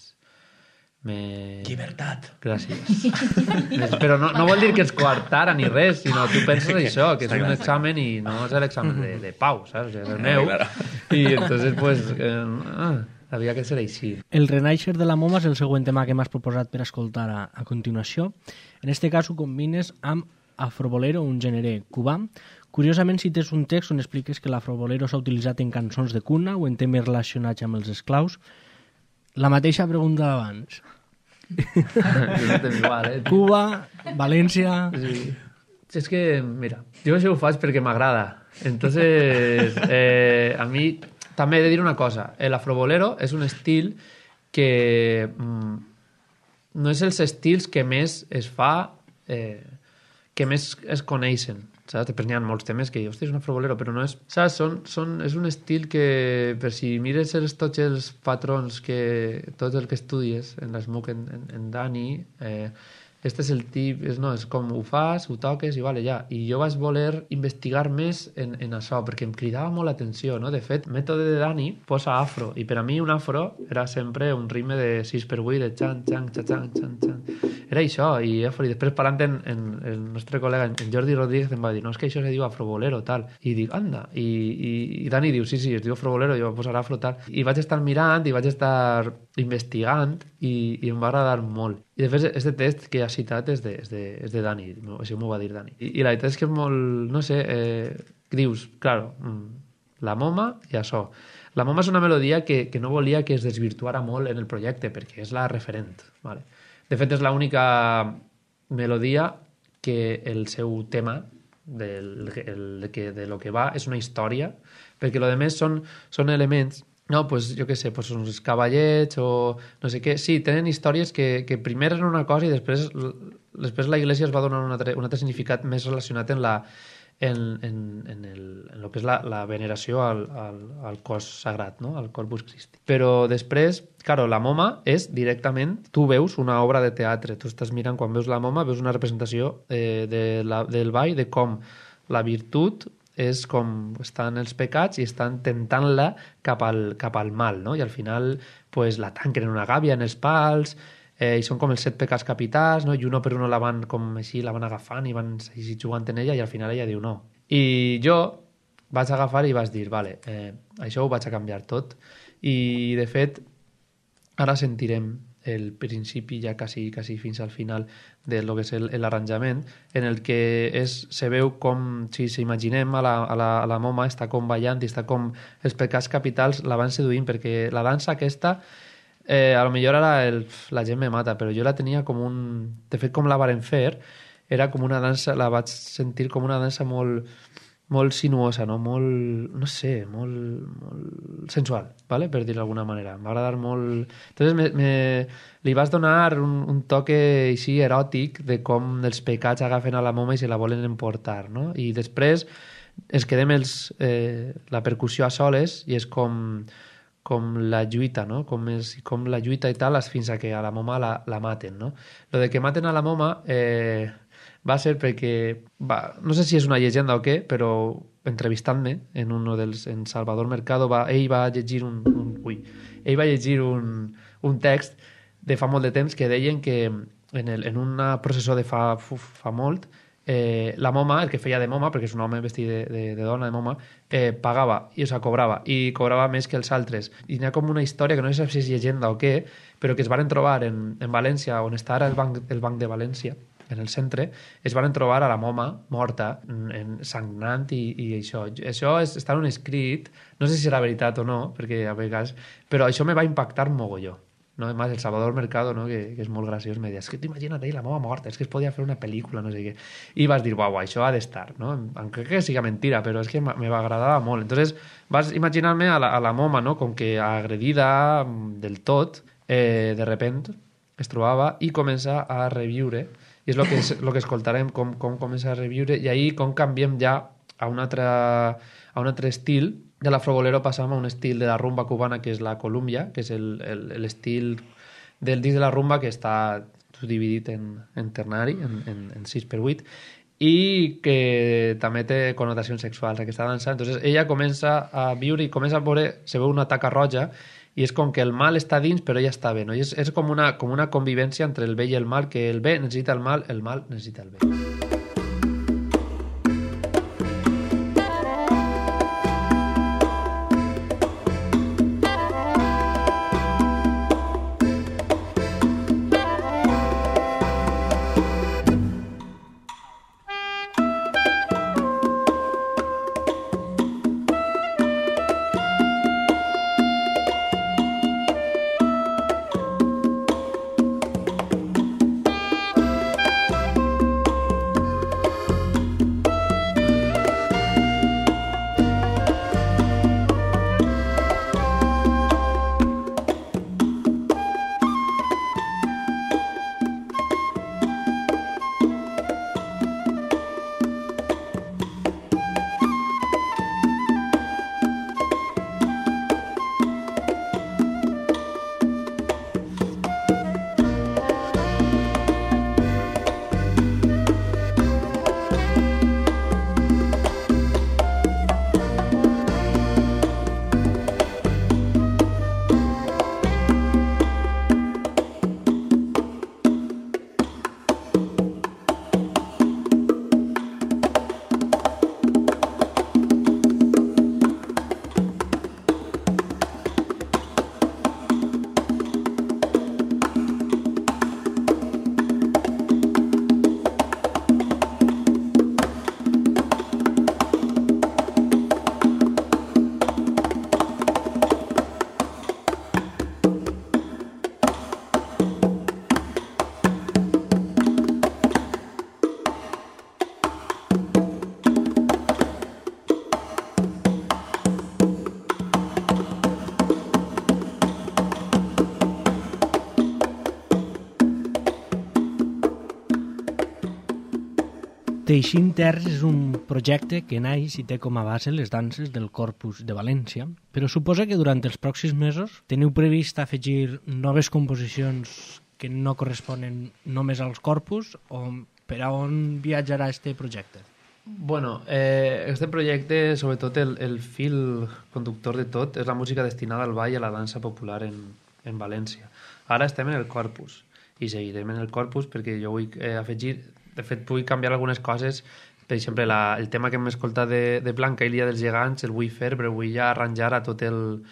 Speaker 5: Llibertat.
Speaker 3: Gràcies. Però no vol dir que ens coartara ni res, sinó tu penses això, que és un examen i no és l'examen de Pau, saps? És el meu. I entonces, pues, havia que ser així.
Speaker 2: El Renaixer de la Moma és el següent tema que m'has proposat per escoltar a continuació. En este cas ho combines amb afrobolero, un gènere cubà. Curiosament cites un text on expliques que l'afrobolero s'ha utilitzat en cançons de cuna o en temes relacionats amb els esclaus. La mateixa pregunta d'abans.
Speaker 3: Igual,
Speaker 2: Cuba, València...
Speaker 3: Sí. És que, mira, jo això ho faig perquè m'agrada. Entonces, a mi també he de dir una cosa. L'afrobolero és un estil que no és els estils que més es fa, que més es coneixen. Saps? Després n'hi ha molts temes que dius, és un afrobolero, però no és... Saps? És un estil que, per si mires tots els patrons, tots el que estudies en l'SMUC, en Dani, este és el tip, és com ho fas, ho toques i vale, ja. I jo vaig voler investigar més en això, perquè em cridava molt l'atenció, no? De fet, Mètode de Dani posa afro, i per a mi un afro era sempre un ritme de 6x8, de xan, xan, xan, xan, xan, xan. Era això, i després parlant en el nostre col·lega, en Jordi Rodríguez, em va dir, no, és que això se diu afrobolero, tal. I dic, anda. I Dani diu, sí, es diu afrobolero, jo vaig posar afro, tal. I vaig estar mirant, i vaig estar investigant, i em va agradar molt. I de fet, este text que has citat és de Dani, això m'ho va dir Dani. I la veritat és que és molt, no sé, dius, claro, la Moma i això. La Moma és una melodia que no volia que es desvirtuara molt en el projecte, perquè és la referent, vale? De fet, és l'única melodia que el seu tema de lo que va és una història, perquè lo demés són elements. No, pues, jo què sé, pues uns cavallets o no sé què. Sí, tenen històries que primer eren una cosa i després la Iglesia es va donar un altre significat més relacionat en el que és la veneració al cos sagrat, no? Al Corpus Christi. Però després, claro, la Moma és directament... Tu veus una obra de teatre, tu estàs mirant, quan veus la Moma, veus una representació del ball, de com la virtut és com estan els pecats i estan tentant-la cap al mal, no? I al final pues, la tanquen en una gàbia, en els pals, i són com els 7 pecats capitals, no? I uno per uno la van com així, la van agafant i van així jugant en ella i al final ella diu no. I jo vaig agafar i vaig dir, vale, això ho vaig a canviar tot. I de fet, ara sentirem el principi ja quasi fins al final de lo que és l'arranjament, en el que se veu com, si s'imaginem a la Moma, està com ballant i està com els pecats capitals la van seduint, perquè la dansa aquesta a lo millor ara la gent me mata, però jo la tenia com un... De fet, com la varen fer, era com una dansa, la vaig sentir com una dansa molt sinuosa, no? Molt, no sé, molt sensual, ¿vale? Per dir-ho d'alguna manera. Em va agradar molt... Entonces li vas donar un toque així eròtic de com els pecats agafen a la Moma i se la volen emportar, no? I després es quedem la percussió a soles i és com la lluita, no? Com la lluita i tal fins a que a la Moma la maten, no? Lo de que maten a la Moma... va ser perquè, no sé si és una llegenda o què, però entrevistant-me en Salvador Mercado, ell va llegir un text de fa molt de temps que deien que en una processó de fa molt, la Moma, el que feia de Moma, perquè és un home vestit de dona, de Moma, pagava, cobrava més que els altres. I n'hi ha com una història que no sé si és llegenda o què, però que es varen trobar en València, on està ara el Banc de València, en el centre, es van trobar a la moma morta, sagnant i això. Això està en un escrit, no sé si serà veritat o no, perquè a vegades... Però això me va impactar mogolló. No? Además, el Salvador Mercado, no? que és molt graciós, me deia, és que t'imagina't ahí la moma morta, és que es podia fer una pel·lícula, no sé què. I vas dir, uau, això ha d'estar, no? Aunque que siga mentira, però és que me va agradar molt. Entonces, vas imaginar-me a la moma, no? Com que agredida del tot, de repent es trobava i comença a reviure, i és el que escoltarem, com comença a reviure, i ahir com canviem ja a un altre estil. De l'afrobolero passam a un estil de la rumba cubana que és la Columbia, que és l'estil del disc de la rumba que està dividit en ternari, en 6x8, i que també té connotacions sexuals aquesta dansa. Entonces ella comença a viure i comença a veure, se veu una taca roja i és com que el mal està dins però ella està bé, no? I és com una convivència entre el bé i el mal, que el bé necessita el mal necessita el bé.
Speaker 2: Teixint Terres és un projecte que naix i té com a base les danses del Corpus de València, però suposa que durant els pròxims mesos teniu previst afegir noves composicions que no corresponen només als Corpus, o per a on viatjarà este projecte?
Speaker 3: Bueno, este projecte, sobretot el fil conductor de tot, és la música destinada al ball i a la dansa popular en València. Ara estem en el Corpus i seguirem en el Corpus perquè jo vull afegir... De fet, vull canviar algunes coses. Per exemple, el tema que hem escoltat de Blanca i l'Illa dels Gegants el vull fer, però vull ja arranjar a tot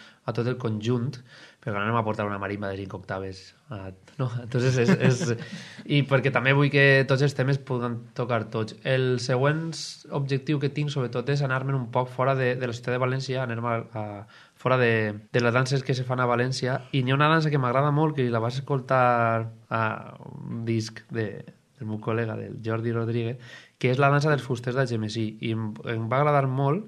Speaker 3: el conjunt, perquè no anem a portar una marimba de 5 octaves. No? Entonces I perquè també vull que tots els temes puguen tocar tots. El següent objectiu que tinc, sobretot, és anar-me'n un poc fora de la ciutat de València, anar-me fora de les danses que se fan a València, i n'hi ha una dansa que m'agrada molt, que la vas escoltar a un disc del meu col·lega, del Jordi Rodríguez, que és la dansa dels fusters d'Algemesí, i em va agradar molt,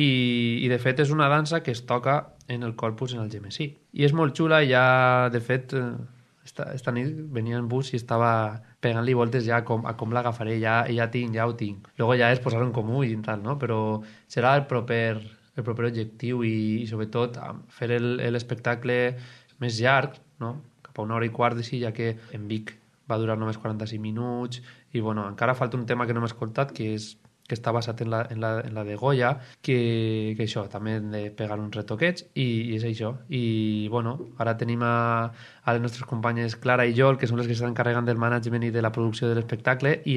Speaker 3: i de fet és una dansa que es toca en el Corpus en Algemesí. I és molt xula, i ja, de fet, esta nit venia en bus i estava pegant-li voltes ja a com l'agafaré, ja ho tinc. Luego ja és posar-ho en comú i tal, no? Però serà el proper objectiu i sobretot fer l'espectacle més llarg, no? Cap a 1h15 d'ací, ja que en Vic va durar només 45 minuts i bueno, encara falta un tema que no hem escoltat que està basat en la de Goya, que això, també hem de pegar uns retoquets i és això. I bueno, ara tenim a les nostres companyes Clara i Joel, que són les que s'estan encarregant del management i de la producció de l'espectacle, i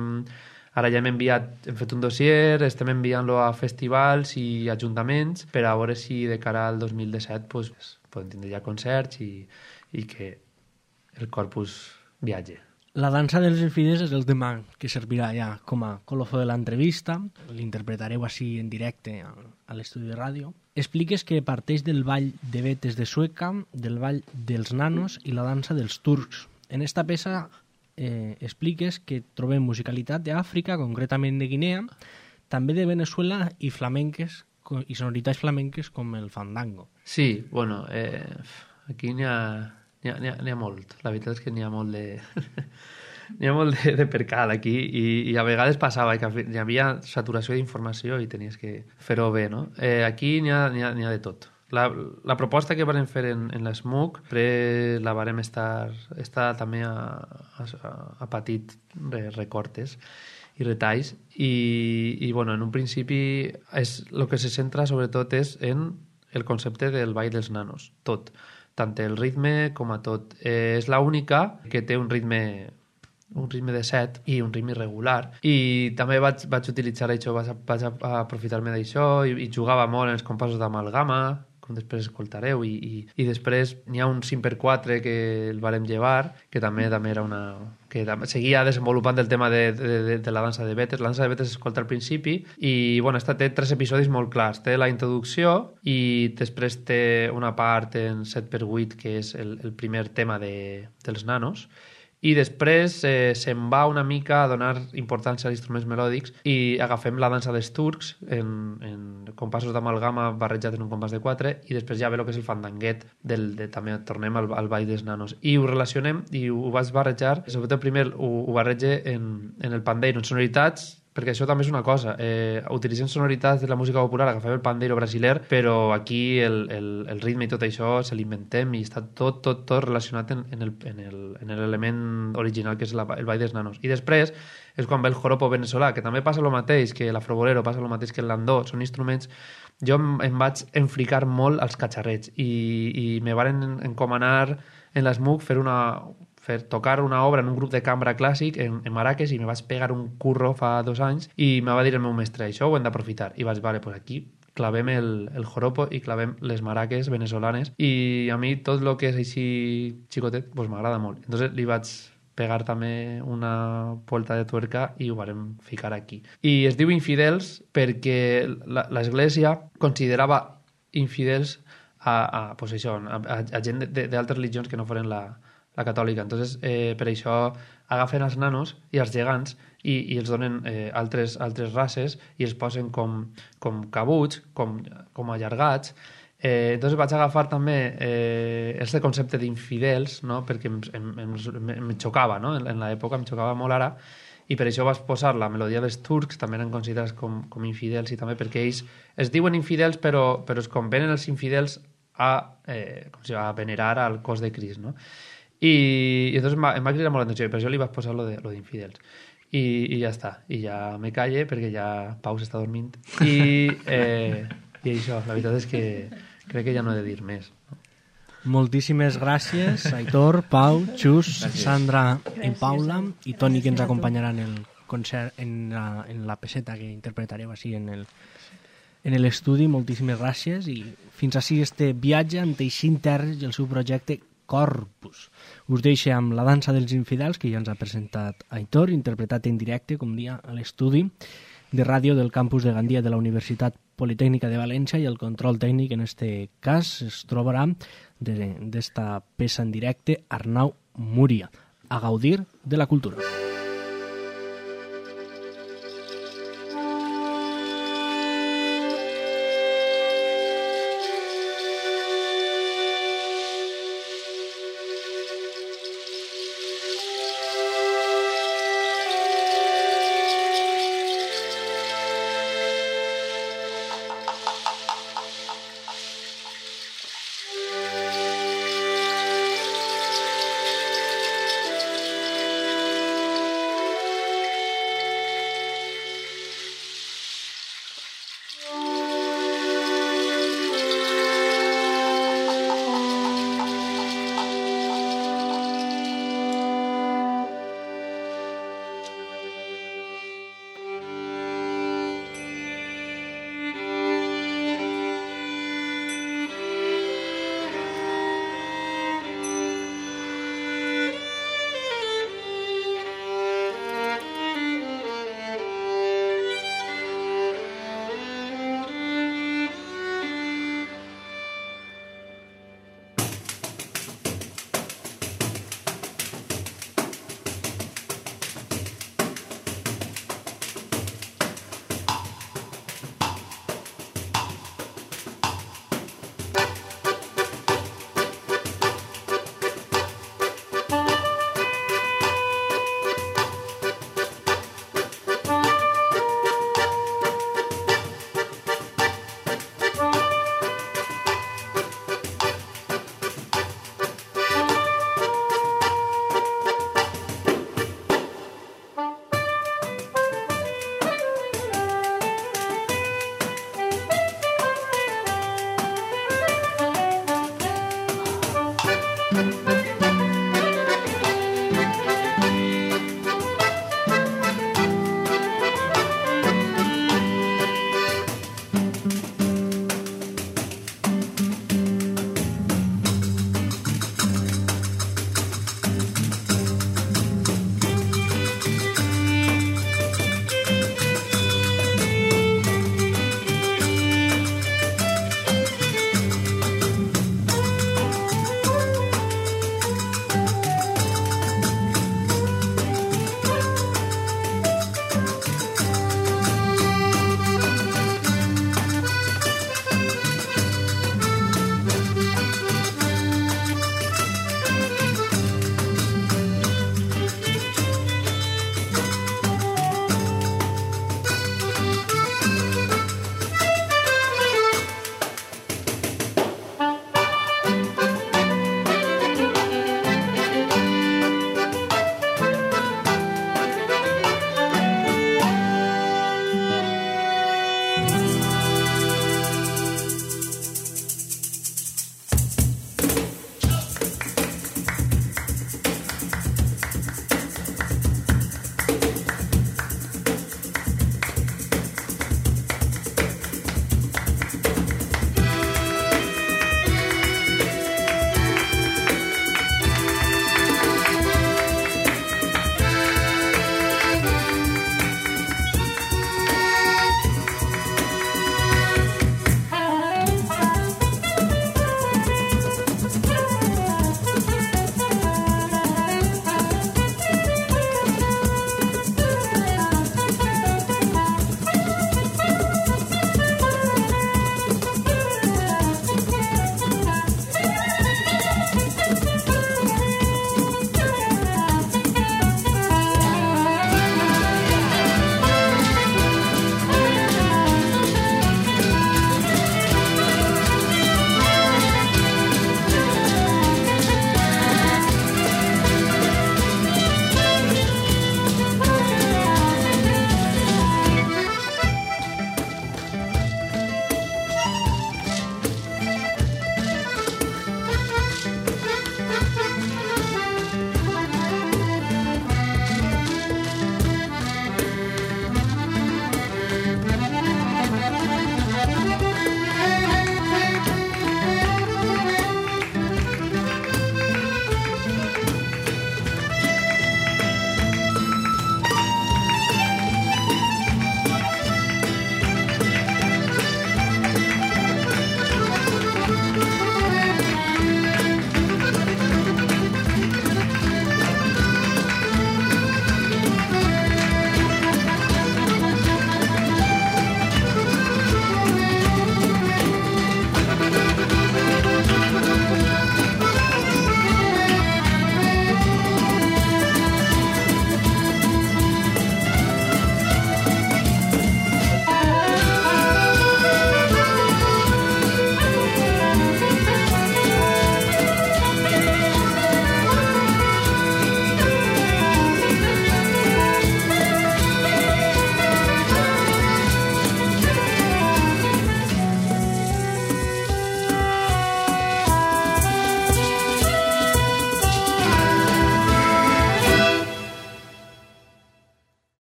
Speaker 3: ara ja hem fet un dossier, estem enviant-lo a festivals i ajuntaments per a veure si de cara al 2017 podem tindre ja concerts i que el Corpus viatge.
Speaker 2: La dansa dels infidels és el tema que servirà ja com a colofó de l'entrevista. L'interpretareu així en directe a l'estudi de ràdio. Expliques que parteix del ball de vetes de Sueca, del ball dels nanos i la dansa dels turcs. En esta peça expliques que trobem musicalitat d'Àfrica, concretament de Guinea, també de Venezuela i flamenques i sonoritats flamenques com el fandango.
Speaker 3: Sí, bueno, aquí n'hi ha molt. La veritat és que n'hi ha molt de... n'hi ha molt de percal aquí i a vegades passava que hi havia saturació d'informació i tenies que fer-ho bé, no? Aquí n'hi ha de tot. La proposta que vam fer en l'SMUC la vam estar també a petit recortes i retalls i bueno, en un principi el que se centra sobretot és en el concepte del ball dels nanos, tot, tant el ritme com a tot. És l'única que té un ritme de set i un ritme irregular i també vaig utilitzar això, vaig aprofitar-me d'això i jugava molt en els compassos d'amalgama, com després escoltareu, i després n'hi ha un 5x4 que el varem llevar, que també era que seguia desenvolupant el tema de la dansa de vetes. La dansa de vetes s'escolta al principi i, bueno, esta té 3 episodis molt clars. Té la introducció i després té una part en 7x8 que és el primer tema dels nanos i després se'n va una mica a donar importància als instruments melòdics i agafem la dansa dels turcs en compassos d'amalgama barrejat en un compàs de 4 i després ja ve el que és el fandanguet també tornem al ball dels nanos i ho relacionem i ho vaig barrejar, sobretot primer ho barrege en el pandeiro, en sonoritats, perquè això també és una cosa, utilitzem sonoritats de la música popular, agafem el pandeiro brasiler, però aquí el ritme i tot això se l'inventem i està tot relacionat en l'element original que és el ball dels nanos. I després és quan ve el joropo venezolà, que també passa el mateix que l'afrobolero, passa el mateix que el landó, són instruments... Jo em vaig enfricar molt als catxarrets i me varen encomanar en l'SMUC tocar una obra en un grup de cambra clàssic en Marrakech i me vaig pegar un curro fa 2 anys i me va dir el meu mestre, això ho hem d'aprofitar. I vaig, vale, pues aquí clavem el joropo i clavem les maraques venezolanes i a mi tot el que és així xicotet pues m'agrada molt. Entonces li vaig pegar també una volta de tuerca i ho vam ficar aquí. I es diu infidels perquè l'Església considerava infidels a gent d'altres religions que no foren la catòlica. Entonces, per això agafen els nanos i els gegants i els donen altres races i els posen com cabuts, com allargats. Entonces vaig agafar també este concepte d'infidels, no? Perquè em xocava, no? En l'època em xocava molt ara i per això vaig posar la melodia dels turcs, també eren considerats com infidels i també perquè ells es diuen infidels però es convenen els infidels a venerar al cos de Crist, no? I entonces em va cridar molt l'atenció i per això li vaig posar lo d'infidels i ja està, i ja me calle perquè ja Pau s'està dormint i això, la veritat és que crec que ja no he de dir més, no?
Speaker 2: Moltíssimes gràcies, Aitor, Pau, Xus, Sandra i Paula i Toni, que ens acompanyarà en el concert, en la pesseta que interpretareu així en l'estudi. Moltíssimes gràcies i fins així este viatge amb Teixint Terres i el seu projecte Corpus. Us deixo amb la dansa dels infidels que ja ens ha presentat Aitor, interpretat en directe, com dia, a l'estudi de ràdio del campus de Gandia de la Universitat Politècnica de València i el control tècnic en este cas es trobarà d'esta peça en directe Arnau Múria. A gaudir de la cultura.